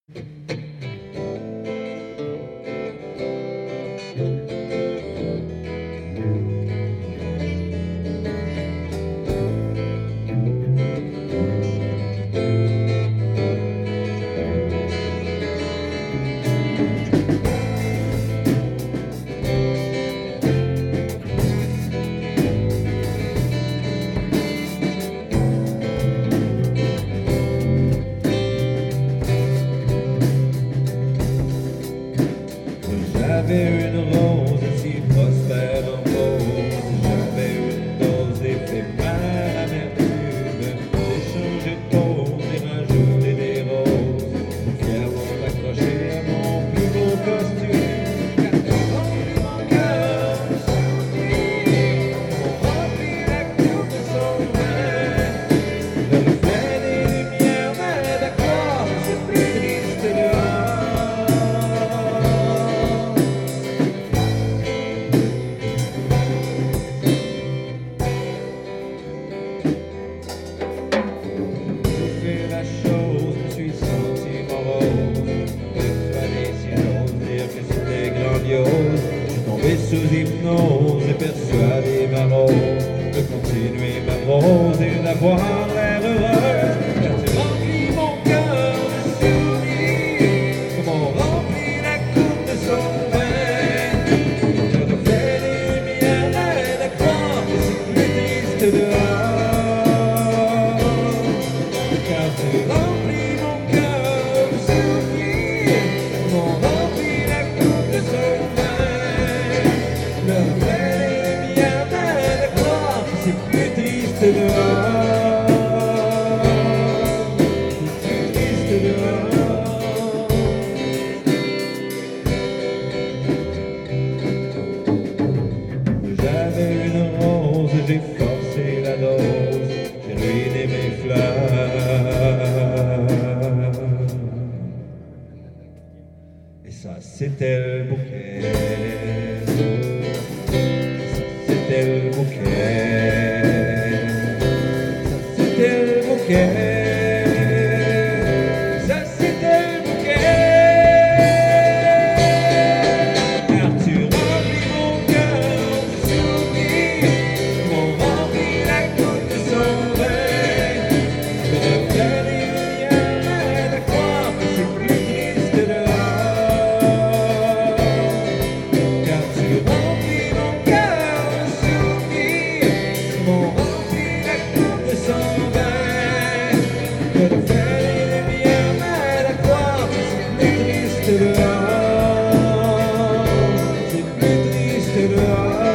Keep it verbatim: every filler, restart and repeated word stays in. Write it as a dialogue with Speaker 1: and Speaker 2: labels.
Speaker 1: J'avais une rose si prospère en rose, j'avais une dose éphémère amertume, j'ai changé de pose et rajouté des roses, fièrement accroché à mon plus beau costume, car tu remplis mon cœur de souvenirs, on remplit la coupe de son vin, le reflet des lumières m'aide à croire que c'est plus triste dehors. La chose, je me suis senti morose, persuadé si j'ose dire que c'était grandiose, je suis tombé sous hypnose et persuadé ma rose de continuer ma rose et d'avoir l'air heureuse, car tu remplis mon cœur de souvenirs, comme on remplit la coupe de son vin, le reflet des lumières m'aide à croire que c'est plus triste dehors. Tu remplis mon cœur de souvenirs, on remplit la coupe de son vin, le reflet des lumières m'aide à croire que c'est plus triste dehors, c'est plus triste dehors. J'avais une rose, j'ai forcé la dose, j'ai ruiné mes fleurs. Et ça c'était le bouquet, ça c'était le bouquet, ça c'était le bouquet, ça c'était le bouquet, car tu remplis mon cœur de souvenirs, on remplit la coupe de son vin, le reflet des lumières m'aide à croire que c'est plus triste dehors, car tu remplis mon cœur de souvenirs, on remplit la coupe de son vin, le reflet des lumières m'aide à croire que c'est plus triste dehors, c'est plus triste dehors.